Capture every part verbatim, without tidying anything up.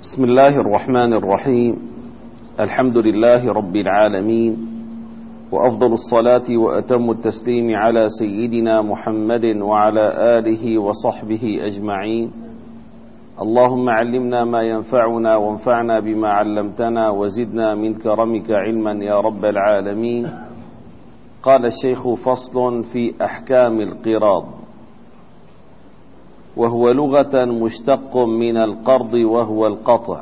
بسم الله الرحمن الرحيم. الحمد لله رب العالمين، وأفضل الصلاة وأتم التسليم على سيدنا محمد وعلى آله وصحبه أجمعين. اللهم علمنا ما ينفعنا وانفعنا بما علمتنا وزدنا من كرمك علما يا رب العالمين. قال الشيخ: فصل في أحكام القراض، وهو لغة مشتق من القرض وهو القطع،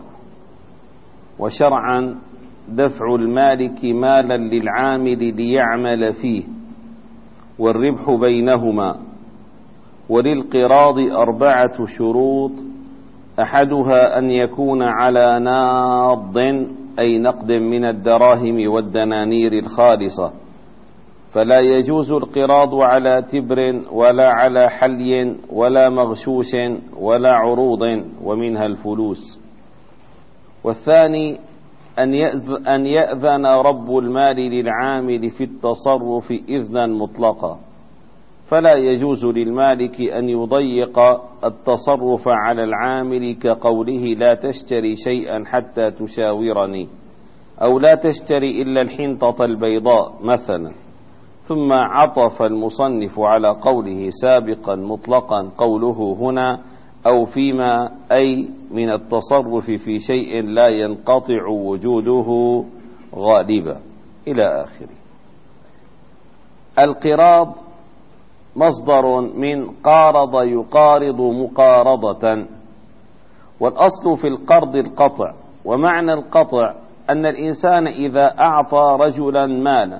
وشرعا دفع المالك مالا للعامل ليعمل فيه والربح بينهما. وللقراض أربعة شروط: أحدها أن يكون على ناض أي نقد من الدراهم والدنانير الخالصة، فلا يجوز القراض على تبر ولا على حلي ولا مغشوش ولا عروض ومنها الفلوس. والثاني أن يأذن رب المال للعامل في التصرف إذنا مطلقا، فلا يجوز للمالك أن يضيق التصرف على العامل كقوله: لا تشتري شيئا حتى تشاورني، أو لا تشتري إلا الحنطة البيضاء مثلا. ثم عطف المصنف على قوله سابقا مطلقا قوله هنا أو فيما، أي من التصرف في شيء لا ينقطع وجوده غالبا إلى آخره. القراض مصدر من قارض يقارض مقارضة، والأصل في القرض القطع. ومعنى القطع أن الإنسان إذا أعطى رجلا مالا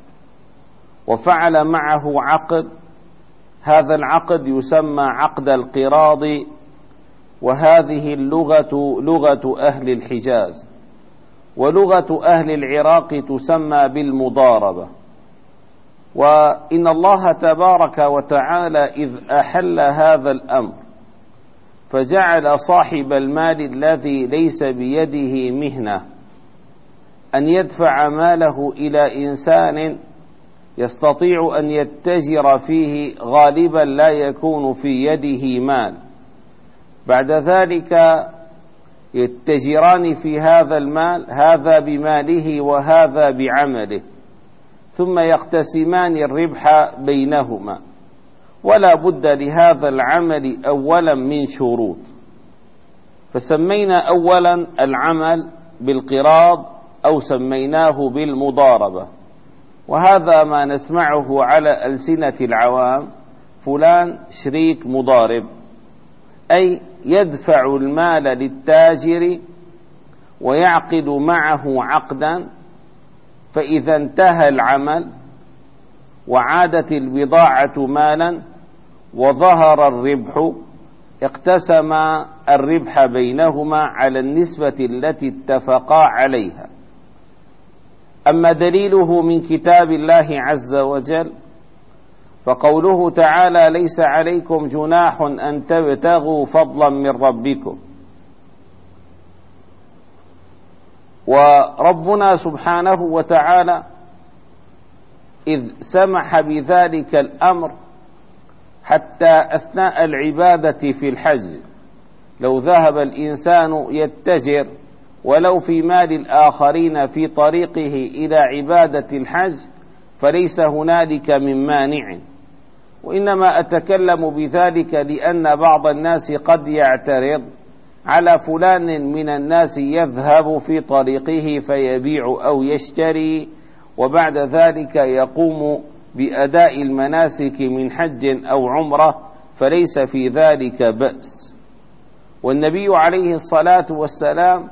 وفعل معه عقد، هذا العقد يسمى عقد القراض، وهذه اللغة لغة أهل الحجاز، ولغة أهل العراق تسمى بالمضاربة. وإن الله تبارك وتعالى إذ أحل هذا الأمر فجعل صاحب المال الذي ليس بيده مهنة أن يدفع ماله إلى إنسان يستطيع أن يتجر فيه، غالبا لا يكون في يده مال. بعد ذلك يتجران في هذا المال، هذا بماله وهذا بعمله، ثم يقتسمان الربح بينهما. ولا بد لهذا العمل أولا من شروط، فسمينا أولا العمل بالقراض أو سميناه بالمضاربة. وهذا ما نسمعه على ألسنة العوام: فلان شريك مضارب، أي يدفع المال للتاجر ويعقد معه عقدا، فإذا انتهى العمل وعادت البضاعة مالا وظهر الربح اقتسم الربح بينهما على النسبة التي اتفقا عليها. أما دليله من كتاب الله عز وجل فقوله تعالى: ليس عليكم جناح أن تبتغوا فضلا من ربكم. وربنا سبحانه وتعالى إذ سمح بذلك الأمر حتى أثناء العبادة في الحج، لو ذهب الإنسان يتجر ولو في مال الآخرين في طريقه إلى عبادة الحج فليس هنالك من مانع. وإنما أتكلم بذلك لأن بعض الناس قد يعترض على فلان من الناس يذهب في طريقه فيبيع أو يشتري، وبعد ذلك يقوم بأداء المناسك من حج أو عمرة، فليس في ذلك بأس. والنبي عليه الصلاة والسلام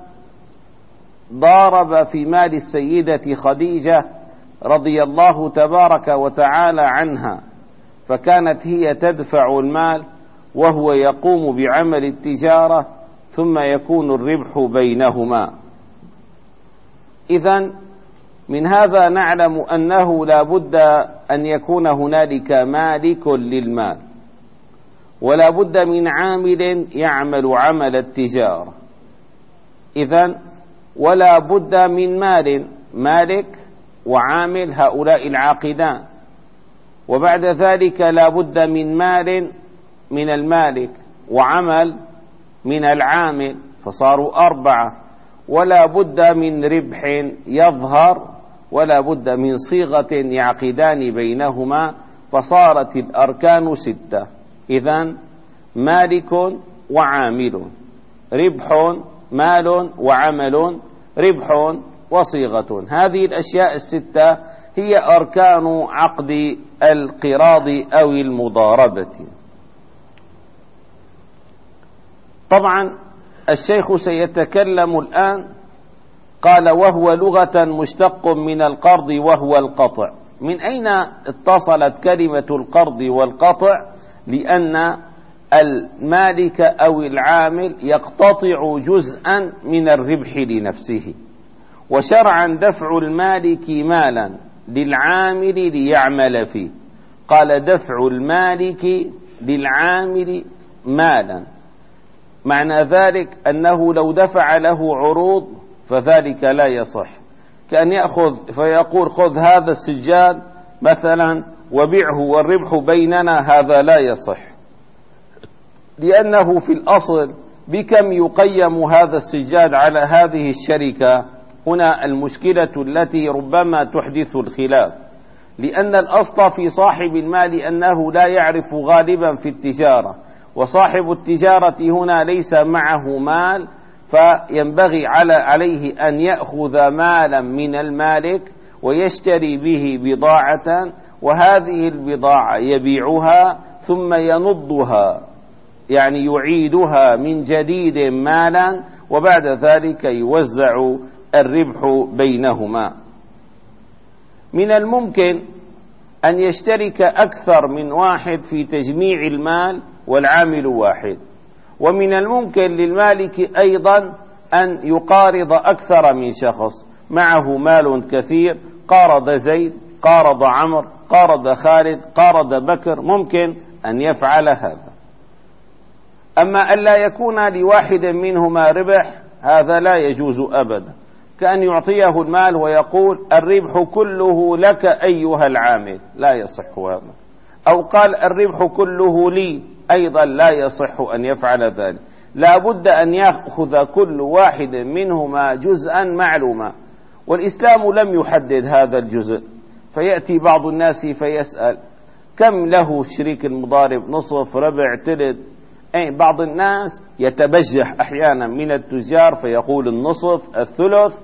ضارب في مال السيدة خديجة رضي الله تبارك وتعالى عنها، فكانت هي تدفع المال وهو يقوم بعمل التجارة، ثم يكون الربح بينهما. إذن من هذا نعلم أنه لا بد أن يكون هنالك مالك للمال، ولا بد من عامل يعمل عمل التجارة. إذن ولا بد من مال، مالك وعامل، هؤلاء العاقدان. وبعد ذلك لا بد من مال من المالك وعمل من العامل، فصاروا أربعة، ولا بد من ربح يظهر ولا بد من صيغة يعقدان بينهما، فصارت الأركان ستة. إذن مالك وعامل، ربح مال وعمل، ربح وصيغة. هذه الأشياء الستة هي أركان عقد القراض أو المضاربة. طبعا الشيخ سيتكلم الآن. قال وهو لغة مشتق من القرض وهو القطع. من أين اتصلت كلمة القرض والقطع؟ لأن المالك أو العامل يقتطع جزءا من الربح لنفسه، وشرعا دفع المالك مالا للعامل ليعمل فيه. قال دفع المالك للعامل مالا، معنى ذلك أنه لو دفع له عروض فذلك لا يصح، كأن يأخذ فيقول خذ هذا السجاد مثلا وبيعه والربح بيننا، هذا لا يصح، لأنه في الأصل بكم يقيم هذا السجاد على هذه الشركة؟ هنا المشكلة التي ربما تحدث الخلاف، لأن الأصل في صاحب المال أنه لا يعرف غالبا في التجارة، وصاحب التجارة هنا ليس معه مال، فينبغي على عليه أن يأخذ مالا من المالك ويشتري به بضاعة، وهذه البضاعة يبيعها ثم ينضها، يعني يعيدها من جديد مالا، وبعد ذلك يوزع الربح بينهما. من الممكن أن يشترك أكثر من واحد في تجميع المال والعامل واحد، ومن الممكن للمالك أيضا أن يقارض أكثر من شخص، معه مال كثير، قارض زيد، قارض عمر، قارض خالد، قارض بكر، ممكن أن يفعل هذا. أما أن لا يكون لواحد منهما ربح، هذا لا يجوز أبدا، كأن يعطيه المال ويقول الربح كله لك أيها العامل، لا يصح هذا. أو قال الربح كله لي، أيضا لا يصح أن يفعل ذلك. لا بد أن يأخذ كل واحد منهما جزءا معلوما، والإسلام لم يحدد هذا الجزء. فيأتي بعض الناس فيسأل كم له شريك المضارب؟ نصف، ربع، تلت؟ أي بعض الناس يتبجح أحيانا من التجار فيقول النصف، الثلث،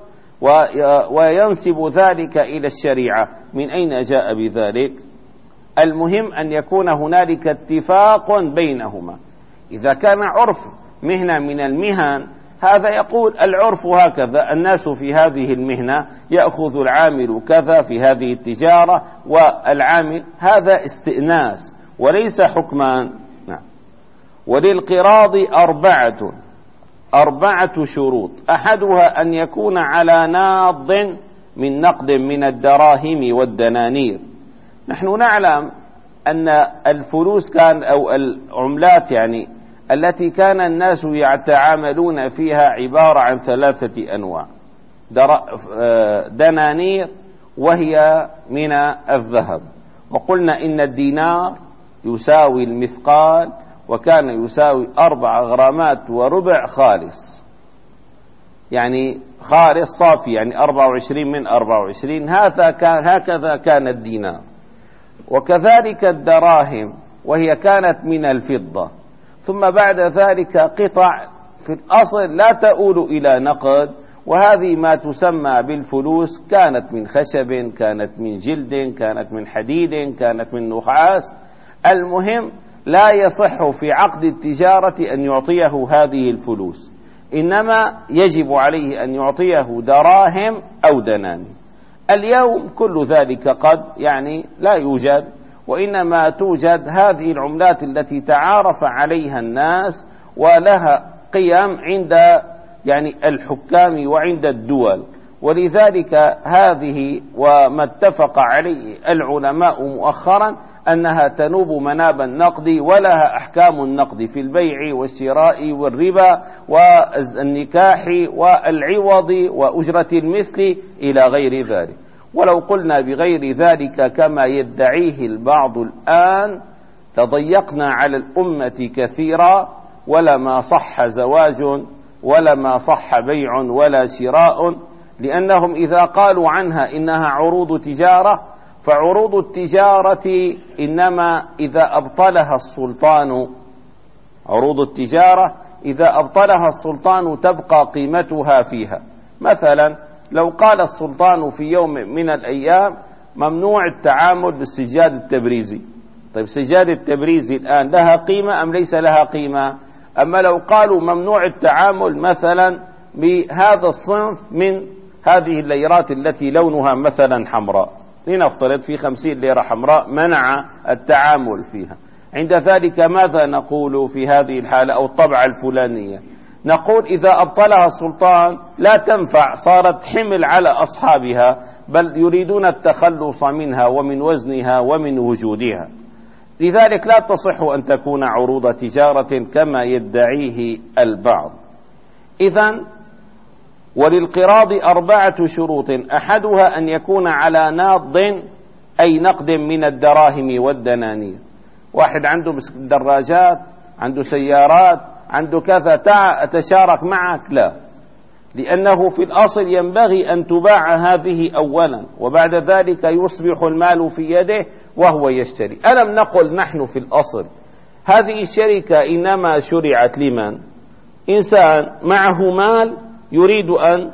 وينسب ذلك إلى الشريعة. من أين جاء بذلك؟ المهم أن يكون هنالك اتفاق بينهما. إذا كان عرف مهنة من المهن، هذا يقول العرف هكذا، الناس في هذه المهنة يأخذ العامل كذا في هذه التجارة والعامل، هذا استئناس وليس حكما. نعم. وللقراض أربعة أربعة شروط، أحدها أن يكون على ناض من نقد من الدراهم والدنانير. نحن نعلم أن الفلوس كان أو العملات يعني التي كان الناس يتعاملون فيها عبارة عن ثلاثة أنواع: دنانير وهي من الذهب، وقلنا إن الدينار يساوي المثقال، وكان يساوي أربع غرامات وربع خالص، يعني خالص صافي، يعني أربعة وعشرين من أربعة وعشرين، هذا كان هكذا كان الدينار. وكذلك الدراهم وهي كانت من الفضة، ثم بعد ذلك قطع في الأصل لا تؤول إلى نقد، وهذه ما تسمى بالفلوس، كانت من خشب، كانت من جلد، كانت من حديد، كانت من نحاس. المهم لا يصح في عقد التجارة أن يعطيه هذه الفلوس، إنما يجب عليه أن يعطيه دراهم أو دنانير. اليوم كل ذلك قد يعني لا يوجد، وإنما توجد هذه العملات التي تعارف عليها الناس ولها قيم عند يعني الحكام وعند الدول، ولذلك هذه وما اتفق عليه العلماء مؤخرا أنها تنوب مناب النقد، ولها أحكام النقد في البيع والشراء والربا والنكاح والعوض وأجرة المثل إلى غير ذلك. ولو قلنا بغير ذلك كما يدعيه البعض الآن لضيقنا على الأمة كثيرا، ولما صح زواج ولا ما صح بيع ولا شراء، لأنهم إذا قالوا عنها إنها عروض تجارة فعروض التجارة إنما إذا أبطلها السلطان، عروض التجارة إذا أبطلها السلطان تبقى قيمتها فيها. مثلا لو قال السلطان في يوم من الأيام ممنوع التعامل بالسجاد التبريزي، طيب سجاد التبريزي الآن لها قيمة أم ليس لها قيمة؟ أما لو قالوا ممنوع التعامل مثلا بهذا الصنف من هذه الليرات التي لونها مثلا حمراء، لنفترض في خمسين ليرة حمراء منع التعامل فيها، عند ذلك ماذا نقول في هذه الحالة؟ أو الطبعة الفلانية، نقول إذا أبطلها السلطان لا تنفع، صارت حمل على أصحابها، بل يريدون التخلص منها ومن وزنها ومن وجودها، لذلك لا تصح أن تكون عروض تجارة كما يدعيه البعض. إذن وللقراض أربعة شروط، أحدها أن يكون على ناض أي نقد من الدراهم والدنانير. واحد عنده دراجات، عنده سيارات، عنده كذا، تعال أتشارك معك؟ لا، لأنه في الأصل ينبغي أن تباع هذه أولا وبعد ذلك يصبح المال في يده وهو يشتري. ألم نقل نحن في الأصل هذه الشركة إنما شرعت لمن؟ إنسان معه مال يريد أن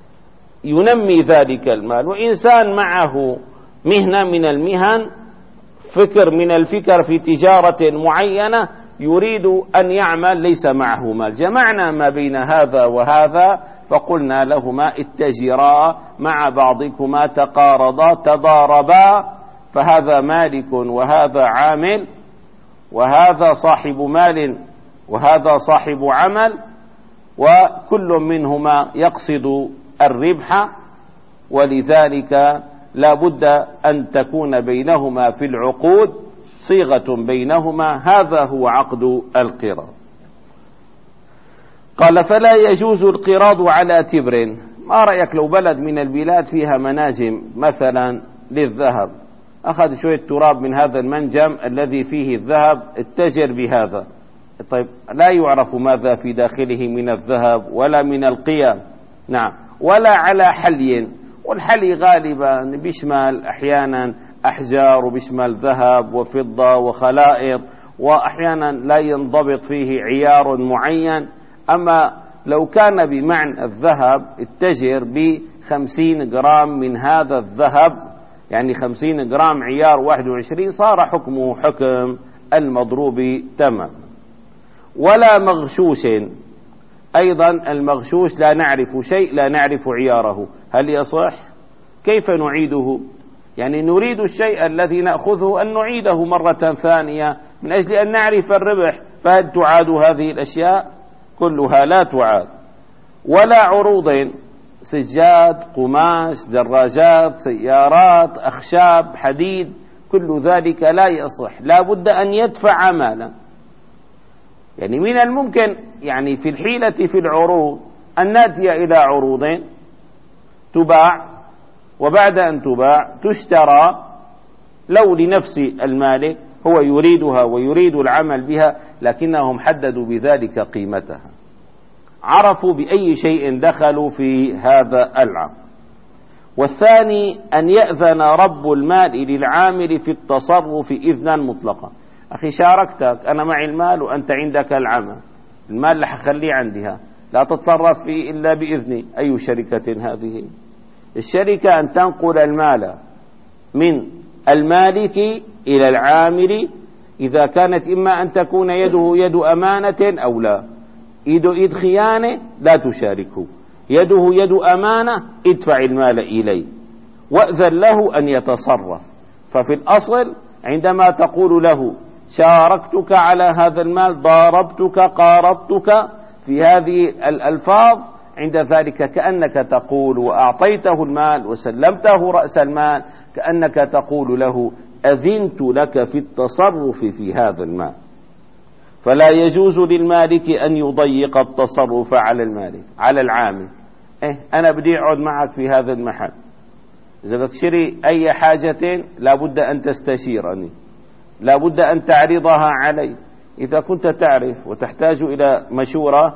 ينمي ذلك المال، وإنسان معه مهنة من المهن، فكر من الفكر في تجارة معينة يريد أن يعمل ليس معه مال. جمعنا ما بين هذا وهذا فقلنا لهما اتجرا مع بعضكما، تقارضا تضاربا، فهذا مالك وهذا عامل، وهذا صاحب مال وهذا صاحب عمل، وكل منهما يقصد الربح، ولذلك لا بد أن تكون بينهما في العقود صيغة بينهما، هذا هو عقد القراض. قال فلا يجوز القراض على تبر. ما رأيك لو بلد من البلاد فيها مناجم مثلا للذهب، أخذ شوية تراب من هذا المنجم الذي فيه الذهب، اتجر بهذا، طيب لا يعرف ماذا في داخله من الذهب ولا من القيم، نعم، ولا على حلي، والحلي غالبا بيشمل أحيانا أحجار وبيشمل ذهب وفضة وخلائط، وأحيانا لا ينضبط فيه عيار معين. أما لو كان بمعنى الذهب اتجر بخمسين جرام من هذا الذهب، يعني خمسين جرام عيار واحد وعشرين، صار حكمه حكم المضروب تمام. ولا مغشوش، أيضا المغشوش لا نعرف شيء، لا نعرف عياره، هل يصح؟ كيف نعيده؟ يعني نريد الشيء الذي نأخذه أن نعيده مرة ثانية من أجل أن نعرف الربح، فهل تعاد هذه الأشياء؟ كلها لا تعاد. ولا عروض، سجاد، قماش، دراجات، سيارات، أخشاب، حديد، كل ذلك لا يصح، لا بد أن يدفع مالا. يعني من الممكن يعني في الحيلة في العروض أن نأتي إلى عروض تباع، وبعد أن تباع تشترى لو لنفس المالك هو يريدها ويريد العمل بها، لكنهم حددوا بذلك قيمتها، عرفوا بأي شيء دخلوا في هذا العقد. والثاني أن يأذن رب المال للعامل في التصرف إذنا مطلقا. أخي شاركتك، أنا معي المال وأنت عندك العمل، المال اللي حخليه عندها، لا تتصرف فيه إلا بإذني. أي شركة هذه؟ الشركة أن تنقل المال من المالك إلى العامل، إذا كانت إما أن تكون يده يد أمانة أو لا، يده يد خيانة لا تشاركه، يده يد أمانة ادفع المال إليه وأذن له أن يتصرف. ففي الأصل عندما تقول له شاركتك على هذا المال، ضاربتك، قارضتك، في هذه الألفاظ، عند ذلك كأنك تقول وأعطيته المال وسلمته رأس المال، كأنك تقول له أذنت لك في التصرف في هذا المال. فلا يجوز للمالك أن يضيق التصرف على المالك على العامل. إيه أنا بدي أقعد معك في هذا المحل، إذا بدك تشتري أي حاجة لابد أن تستشيرني، لابد أن تعرضها علي. إذا كنت تعرف وتحتاج إلى مشورة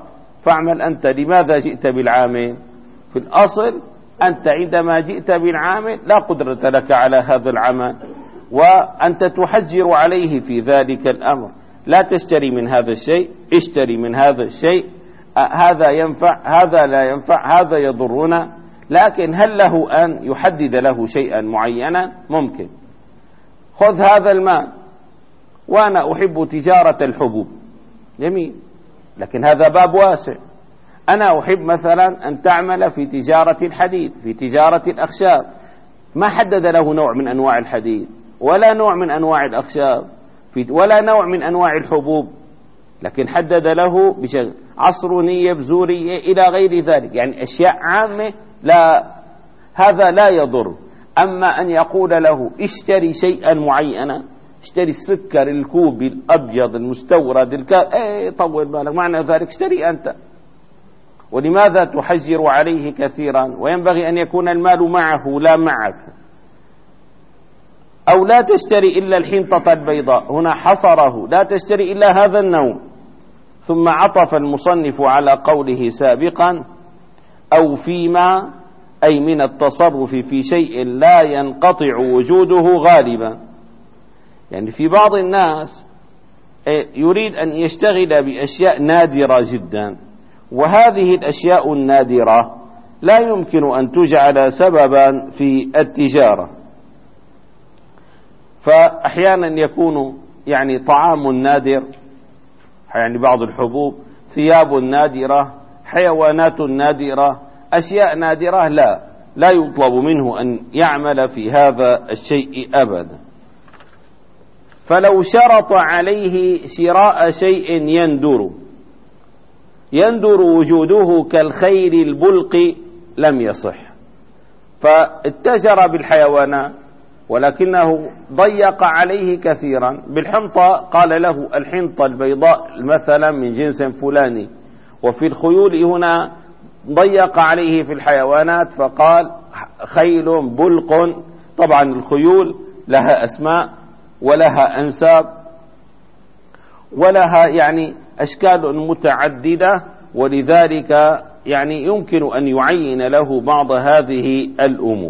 فاعمل أنت. لماذا جئت بالعامل؟ في الأصل أنت عندما جئت بالعامل لا قدرة لك على هذا العمل، وأنت تحجر عليه في ذلك الأمر. لا تشتري من هذا الشيء، اشتري من هذا الشيء، هذا ينفع، هذا لا ينفع، هذا يضرنا. لكن هل له أن يحدد له شيئا معينا؟ ممكن. خذ هذا المال وأنا أحب تجارة الحبوب، جميل، لكن هذا باب واسع. أنا أحب مثلا أن تعمل في تجارة الحديد، في تجارة الأخشاب، ما حدد له نوع من أنواع الحديد ولا نوع من أنواع الأخشاب ولا نوع من أنواع الحبوب، لكن حدد له بشغل عصرونية، بزورية، إلى غير ذلك، يعني أشياء عامة. لا، هذا لا يضر. أما أن يقول له اشتري شيئا معينا، اشتري السكر الكوبي الأبيض المستورد الكا... ايه طول بالك، معنى ذلك اشتري أنت. ولماذا تحجر عليه كثيرا؟ وينبغي أن يكون المال معه لا معك. أو لا تشتري إلا الحنطة البيضاء، هنا حصره، لا تشتري إلا هذا النوع. ثم عطف المصنف على قوله سابقا أو فيما، أي من التصرف في شيء لا ينقطع وجوده غالبا. يعني في بعض الناس يريد أن يشتغل بأشياء نادرة جدا، وهذه الأشياء النادرة لا يمكن أن تجعل سببا في التجارة. فأحيانا يكون يعني طعام نادر، يعني بعض الحبوب، ثياب نادرة، حيوانات نادرة، أشياء نادرة، لا لا يطلب منه أن يعمل في هذا الشيء أبدا. فلو شرط عليه شراء شيء يندر يندر وجوده كالخيل البلق لم يصح. فاتجر بالحيوانات ولكنه ضيق عليه كثيرا. بالحنطة قال له الحنطة البيضاء مثلا من جنس فلاني، وفي الخيول هنا ضيق عليه في الحيوانات فقال خيل بلق. طبعا الخيول لها أسماء ولها أنساب ولها يعني أشكال متعددة، ولذلك يعني يمكن أن يعين له بعض هذه الأمور.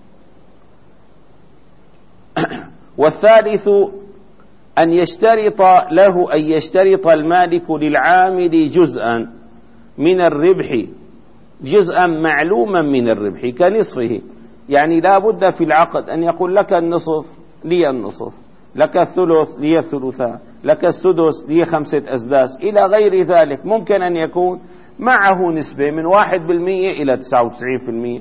والثالث أن يشترط له أن يشترط المالك للعامل جزءا من الربح، جزءا معلوما من الربح كنصفه. يعني لا بد في العقد أن يقول لك النصف لي النصف، لك الثلث لي الثلثان، لك السدس لي خمسة أسداس، إلى غير ذلك. ممكن أن يكون معه نسبة من واحد بالمئة إلى تسعة وتسعين بالمئة.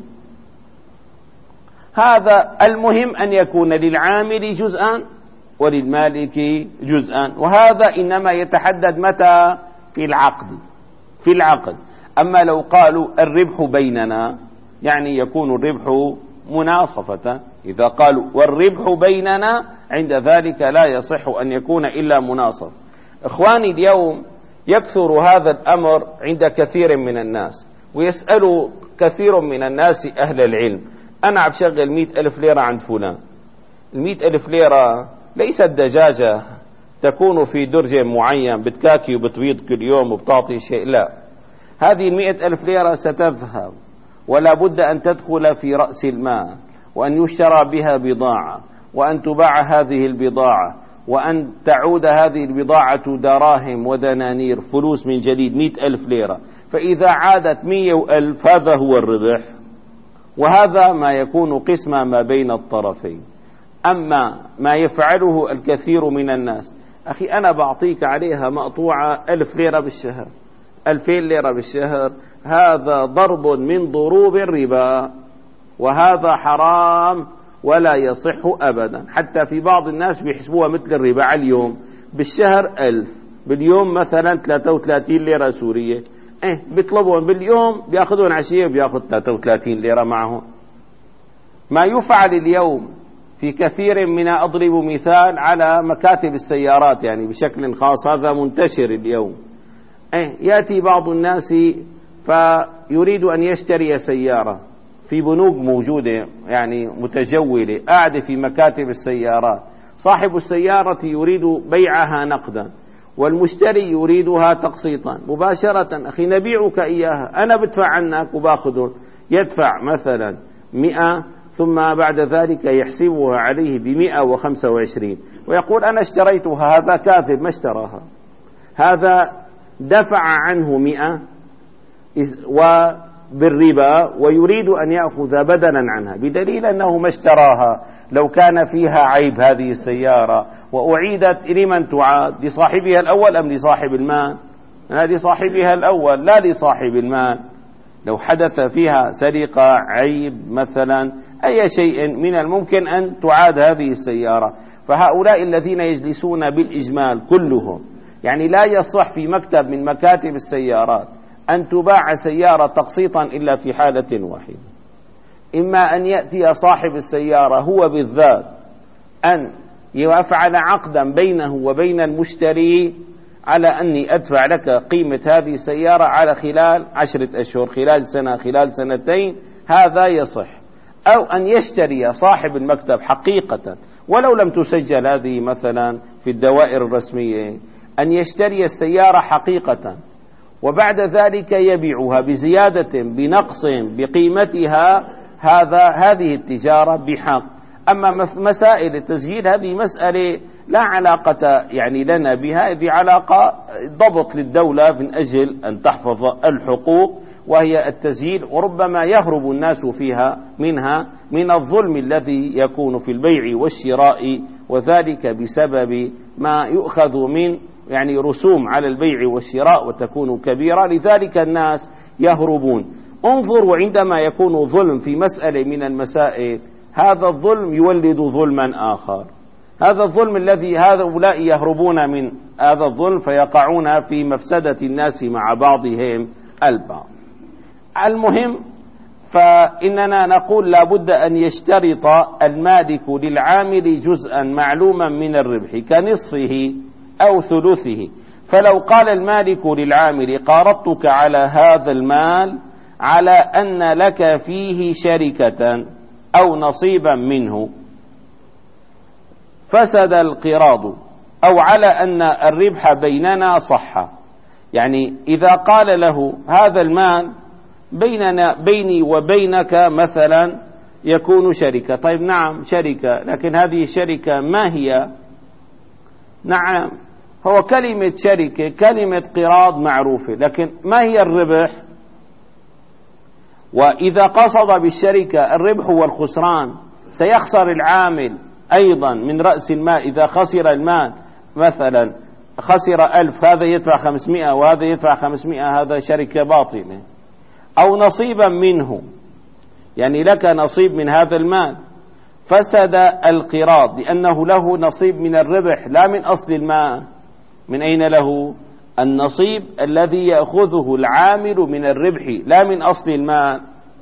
هذا المهم أن يكون للعامل جزءا وللمالك جزءا، وهذا إنما يتحدد متى؟ في العقد، في العقد. أما لو قالوا الربح بيننا، يعني يكون الربح مناصفة. إذا قالوا والربح بيننا، عند ذلك لا يصح أن يكون إلا مناصف. إخواني، اليوم يكثر هذا الأمر عند كثير من الناس، ويسأل كثير من الناس أهل العلم: أنا عم شغل مئة ألف ليرة عند فلان. المئة ألف ليرة ليست دجاجة تكون في درج معين بتكاكي وبتبيض كل يوم وبتعطي شيء، لا، هذه المئة ألف ليرة ستذهب، ولا بد أن تدخل في رأس المال، وأن يشترى بها بضاعة، وأن تباع هذه البضاعة، وأن تعود هذه البضاعة دراهم ودنانير، فلوس من جديد، مئة ألف ليرة. فإذا عادت مئة ألف هذا هو الربح، وهذا ما يكون قسما ما بين الطرفين. أما ما يفعله الكثير من الناس: أخي أنا بعطيك عليها مقطوعة ألف ليرة بالشهر، ألفين ليرة بالشهر، هذا ضرب من ضروب الربا، وهذا حرام ولا يصح أبدا. حتى في بعض الناس بيحسبوها مثل الربا على اليوم، بالشهر ألف، باليوم مثلا ثلاثة وثلاثين ليرة سورية، إيه بيطلبون باليوم بياخذون عشية بياخذ ثلاثة وثلاثين ليرة معهم. ما يفعل اليوم في كثير من، أضرب مثال على مكاتب السيارات يعني بشكل خاص، هذا منتشر اليوم. إيه يأتي بعض الناس فيريد أن يشتري سيارة في بنوك موجودة يعني متجولة قاعدة في مكاتب السيارات، صاحب السيارة يريد بيعها نقدا، والمشتري يريدها تقسيطا مباشرة. أخي نبيعك إياها، أنا بدفع عنك وباخذه، يدفع مثلا مئة ثم بعد ذلك يحسبها عليه بمئة وخمسة وعشرين ويقول أنا اشتريتها. هذا كاذب، ما اشتراها، هذا دفع عنه مئة وبالربا ويريد أن يأخذ بدلا عنها، بدليل أنه ما اشتراها. لو كان فيها عيب هذه السيارة وأعيدت لمن تعاد؟ لصاحبها الأول أم لصاحب المال؟ لصاحبها الأول لا لصاحب المال. لو حدث فيها سرقة، عيب مثلا، أي شيء من الممكن أن تعاد هذه السيارة. فهؤلاء الذين يجلسون بالإجمال كلهم، يعني لا يصح في مكتب من مكاتب السيارات أن تباع سيارة تقسيطا إلا في حالة واحدة: إما أن يأتي صاحب السيارة هو بالذات أن يفعل عقدا بينه وبين المشتري على أني أدفع لك قيمة هذه السيارة على خلال عشرة أشهر، خلال سنة، خلال سنتين، هذا يصح. أو أن يشتري صاحب المكتب حقيقة ولو لم تسجل هذه مثلا في الدوائر الرسمية، أن يشتري السيارة حقيقة وبعد ذلك يبيعها بزيادة بنقص بقيمتها، هذا هذه التجارة بحق. أما مسائل التسجيل هذه مسألة لا علاقة يعني لنا بها، هذه علاقة ضبط للدولة من أجل أن تحفظ الحقوق، وهي التسجيل. وربما يهرب الناس فيها منها من الظلم الذي يكون في البيع والشراء، وذلك بسبب ما يؤخذ من يعني رسوم على البيع والشراء وتكون كبيرة، لذلك الناس يهربون. انظروا عندما يكون ظلم في مسألة من المسائل، هذا الظلم يولد ظلما آخر. هذا الظلم الذي هؤلاء يهربون من هذا الظلم فيقعون في مفسدة الناس مع بعضهم البعض. المهم، فإننا نقول لا بد أن يشترط المالك للعامل جزءا معلوما من الربح كنصفه أو ثلثه. فلو قال المالك للعامل: قارضتك على هذا المال على أن لك فيه شركة أو نصيبا منه، فسد القراض، أو على أن الربح بيننا صح. يعني إذا قال له هذا المال بيننا بيني وبينك مثلا يكون شركة، طيب نعم شركة، لكن هذه الشركة ما هي؟ نعم هو كلمة شركة كلمة قراض معروفة، لكن ما هي الربح؟ وإذا قصد بالشركة الربح والخسران سيخسر العامل أيضا من رأس المال. إذا خسر المال مثلا خسر ألف، هذا يدفع خمسمائة وهذا يدفع خمسمائة، هذا شركة باطلة. أو نصيبا منه، يعني لك نصيب من هذا المال، فسد القراض لأنه له نصيب من الربح لا من أصل المال. من أين له النصيب؟ الذي يأخذه العامل من الربح لا من أصل المال.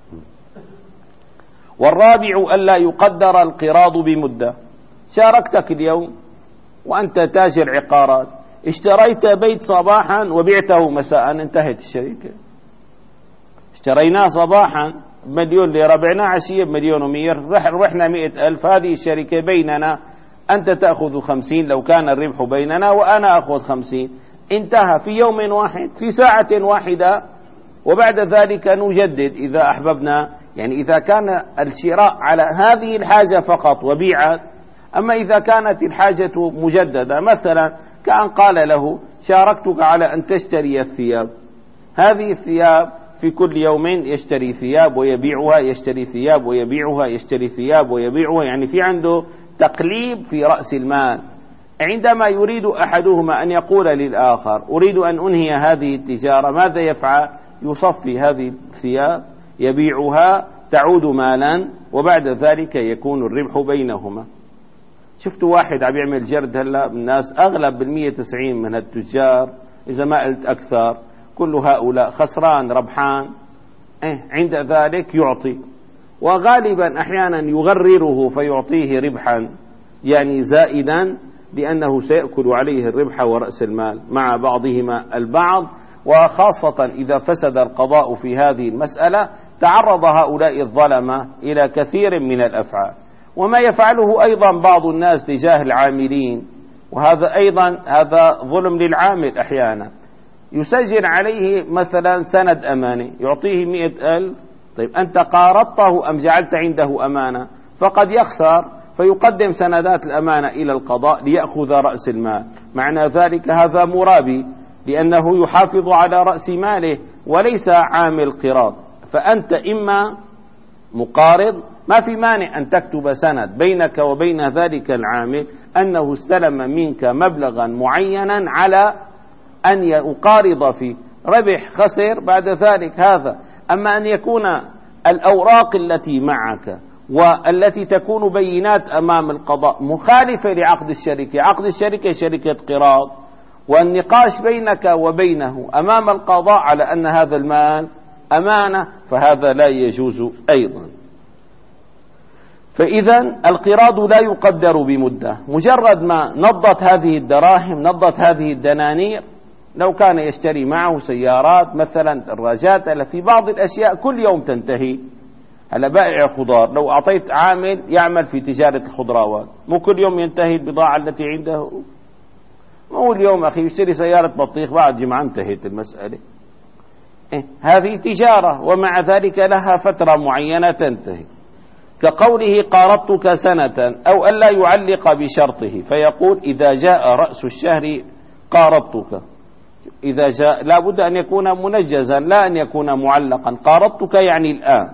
والرابع ألا يقدر القراض بمدة. شاركتك اليوم وأنت تاجر عقارات، اشتريت بيت صباحا وبعته مساء، انتهت الشركة. اشتريناه صباحا بمليون ليرة، بعناه عشية بمليون ومية، رحنا مئة ألف، هذه الشركة بيننا، أنت تأخذ خمسين لو كان الربح بيننا وأنا أخذ خمسين، انتهى في يوم واحد، في ساعة واحدة، وبعد ذلك نجدد إذا أحببنا. يعني إذا كان الشراء على هذه الحاجة فقط وبيعت. أما إذا كانت الحاجة مجددة، مثلا كأن قال له: شاركتك على أن تشتري الثياب، هذه الثياب في كل يوم يشتري ثياب ويبيعها، يشتري ثياب ويبيعها، يشتري ثياب ويبيعها، يعني في عنده تقليب في رأس المال. عندما يريد أحدهما أن يقول للآخر: أريد أن أنهي هذه التجارة، ماذا يفعل؟ يصفي هذه الثياب يبيعها، تعود مالا، وبعد ذلك يكون الربح بينهما. شفت واحد عم يعمل جرد هلا بالناس، أغلب بالمية تسعين من التجار، إذا ما قلت أكثر، كل هؤلاء خسران ربحان. إيه عند ذلك يعطي، وغالبا أحيانا يغرره فيعطيه ربحا يعني زائدا، لأنه سيأكل عليه الربح ورأس المال مع بعضهما البعض. وخاصة إذا فسد القضاء في هذه المسألة تعرض هؤلاء الظلمة إلى كثير من الأفعال. وما يفعله أيضا بعض الناس تجاه العاملين، وهذا أيضا هذا ظلم للعامل. أحيانا يسجل عليه مثلا سند أماني يعطيه مئة ألف، طيب أنت قارضته أم جعلت عنده أمانة؟ فقد يخسر فيقدم سندات الأمانة إلى القضاء ليأخذ رأس المال. معنى ذلك هذا مرابي، لأنه يحافظ على رأس ماله وليس عامل قراض. فأنت إما مقارض، ما في مانع أن تكتب سند بينك وبين ذلك العامل أنه استلم منك مبلغا معينا على أن يقارض فيه، ربح خسر بعد ذلك هذا. أما أن يكون الأوراق التي معك والتي تكون بينات أمام القضاء مخالفة لعقد الشركة، عقد الشركة شركة قراض، والنقاش بينك وبينه أمام القضاء على أن هذا المال أمانة، فهذا لا يجوز أيضا. فإذا القراض لا يقدر بمدة، مجرد ما نضت هذه الدراهم نضت هذه الدنانير. لو كان يشتري معه سيارات مثلا دراجات، في بعض الأشياء كل يوم تنتهي. هلا بائع خضار لو أعطيت عامل يعمل في تجارة الخضروات، مو كل يوم ينتهي البضاعة التي عنده؟ مو اليوم أخي يشتري سيارة بطيخ بعد جمعة انتهت المسألة. إيه؟ هذه تجارة ومع ذلك لها فترة معينة تنتهي. كقوله قارضتك سنة، أو ألا يعلق بشرطه فيقول إذا جاء رأس الشهر قارضتك. إذا جاء لا بد أن يكون منجزا لا أن يكون معلقا. قارضتك يعني الآن.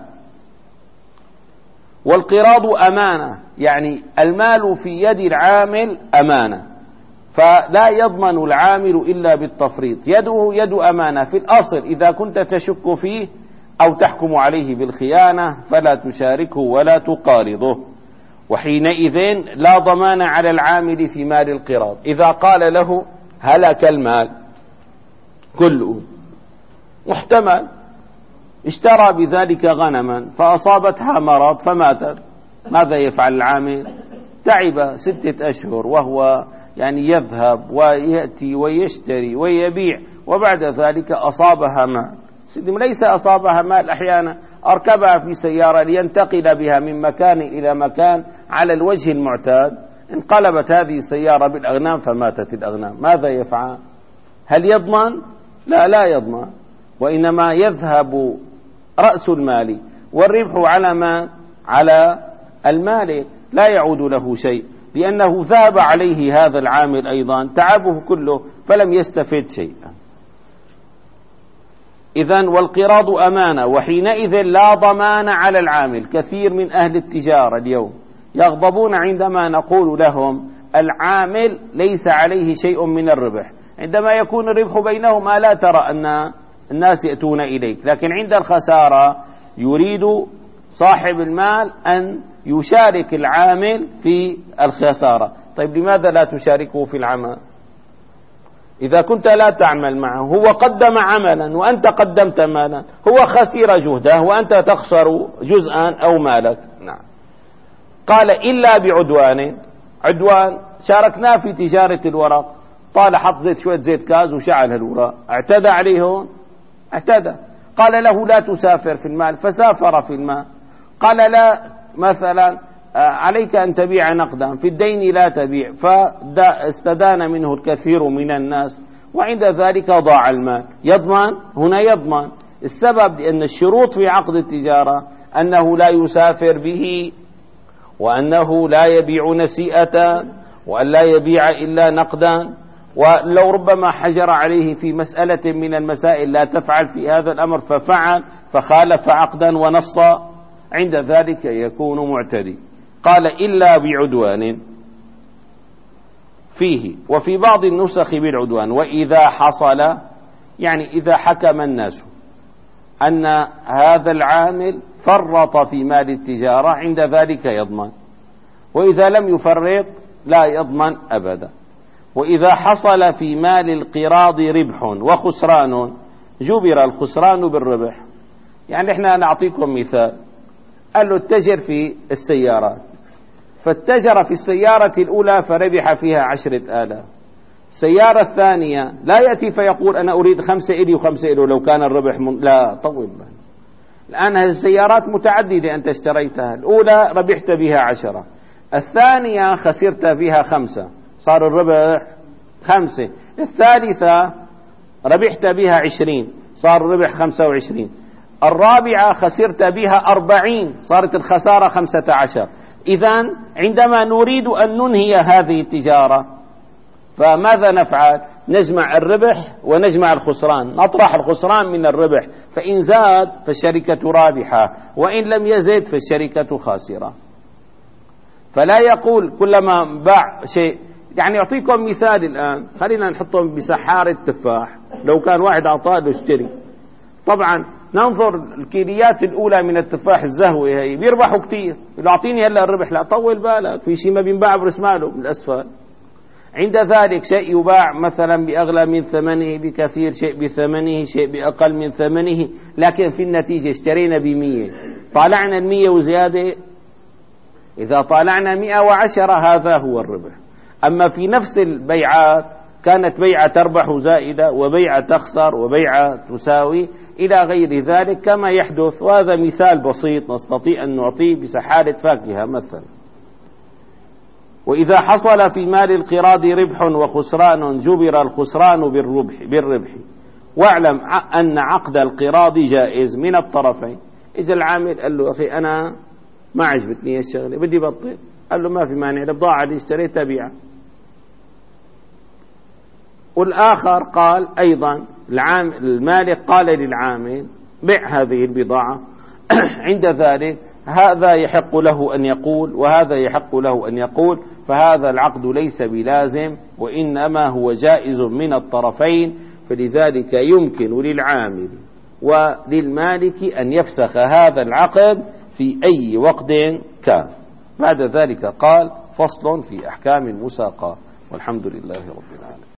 والقراض أمانة، يعني المال في يد العامل أمانة، فلا يضمن العامل إلا بالتفريط. يده يد أمانة في الأصل، إذا كنت تشك فيه أو تحكم عليه بالخيانة فلا تشاركه ولا تقارضه. وحينئذ لا ضمان على العامل في مال القراض. إذا قال له هلك المال كله، محتمل اشترى بذلك غنما فأصابتها مرض فماتت، ماذا يفعل العامل؟ تعب ستة أشهر وهو يعني يذهب ويأتي ويشتري ويبيع، وبعد ذلك أصابها مال. ليس أصابها مال، أحيانا أركبها في سيارة لينتقل بها من مكان إلى مكان على الوجه المعتاد، انقلبت هذه السيارة بالأغنام فماتت الأغنام، ماذا يفعل؟ هل يضمن؟ لا لا يضمن، وإنما يذهب رأس المال والربح على ما على المال، لا يعود له شيء، لأنه ذهب عليه هذا العامل أيضا تعبه كله فلم يستفد شيئا. إذن والقراض أمانة، وحينئذ لا ضمان على العامل. كثير من أهل التجارة اليوم يغضبون عندما نقول لهم العامل ليس عليه شيء من الربح. عندما يكون الربح بينهما لا ترى أن الناس يأتون إليك، لكن عند الخسارة يريد صاحب المال أن يشارك العامل في الخسارة. طيب لماذا لا تشاركه في العمل؟ إذا كنت لا تعمل معه، هو قدم عملا وأنت قدمت مالا، هو خسر جهده وأنت تخسر جزءا أو مالك. نعم. قال إلا بعدوان. عدوان شاركناه في تجارة الورق، طال حط زيت شوية زيت كاز وشعل الوراق، اعتدى عليه هون؟ اعتدى. قال له لا تسافر في المال فسافر في المال. قال لا مثلا عليك أن تبيع نقدا، في الدين لا تبيع، فاستدان منه الكثير من الناس وعند ذلك ضاع المال. يضمن؟ هنا يضمن. السبب لأن الشروط في عقد التجارة أنه لا يسافر به، وأنه لا يبيع نسيئة، وأن لا يبيع إلا نقدا. ولو ربما حجر عليه في مسألة من المسائل لا تفعل في هذا الأمر ففعل فخالف عقدا ونص، عند ذلك يكون معتدي. قال إلا بعدوان فيه، وفي بعض النسخ بالعدوان. وإذا حصل، يعني إذا حكم الناس أن هذا العامل فرط في مال التجارة عند ذلك يضمن، وإذا لم يفرط لا يضمن أبدا. وإذا حصل في مال القراض ربح وخسران جبر الخسران بالربح. يعني احنا نعطيكم مثال، قال له اتجر في السيارات، فاتجر في السيارة الأولى فربح فيها عشرة آلاف. السيارة الثانية لا يأتي فيقول أنا أريد خمسة إلي وخمسة إلي لو كان الربح من... لا طول بال. الآن هذه السيارات متعددة أنت اشتريتها، الأولى ربحت بها عشرة، الثانية خسرت بها خمسة، صار الربح خمسة. الثالثة ربحت بها عشرين، صار الربح خمسة وعشرين. الرابعة خسرت بها أربعين، صارت الخسارة خمسة عشر. إذن عندما نريد أن ننهي هذه التجارة فماذا نفعل؟ نجمع الربح ونجمع الخسران، نطرح الخسران من الربح، فإن زاد فالشركة رابحة، وإن لم يزد فالشركة خاسرة. فلا يقول كلما باع شيء، يعني أعطيكم مثال الآن، خلينا نحطهم بسحارة تفاح. لو كان واحد أعطاه له اشتري، طبعا ننظر الكيليات الأولى من التفاح الزهوة هي بيربحوا كتير، أعطيني هلا الربح، لا طول بالك، في شيء ما بينباع برس ماله من الأسفل. عند ذلك شيء يباع مثلا بأغلى من ثمنه بكثير، شيء بثمنه، شيء بأقل من ثمنه، لكن في النتيجة اشترينا بمية، طالعنا المية وزيادة. إذا طالعنا مئة وعشرة هذا هو الربح. أما في نفس البيعات كانت بيعة تربح زائدة وبيعة تخسر وبيعة تساوي إلى غير ذلك كما يحدث. وهذا مثال بسيط نستطيع أن نعطيه بسحالة فاكهة مثلا. وإذا حصل في مال القراض ربح وخسران جبر الخسران بالربح, بالربح واعلم أن عقد القراض جائز من الطرفين. إذا العامل قال له أخي أنا ما عجبتني الشغلة بدي بطل، قال له ما في مانع، البضاعة اللي اشتريتها بيعها. والآخر قال أيضا المالك قال للعامل بيع هذه البضاعة عند ذلك هذا يحق له أن يقول وهذا يحق له أن يقول، فهذا العقد ليس بلازم وإنما هو جائز من الطرفين. فلذلك يمكن للعامل وللمالك أن يفسخ هذا العقد في أي وقت كان. بعد ذلك قال فصل في أحكام المساقات، والحمد لله رب العالمين.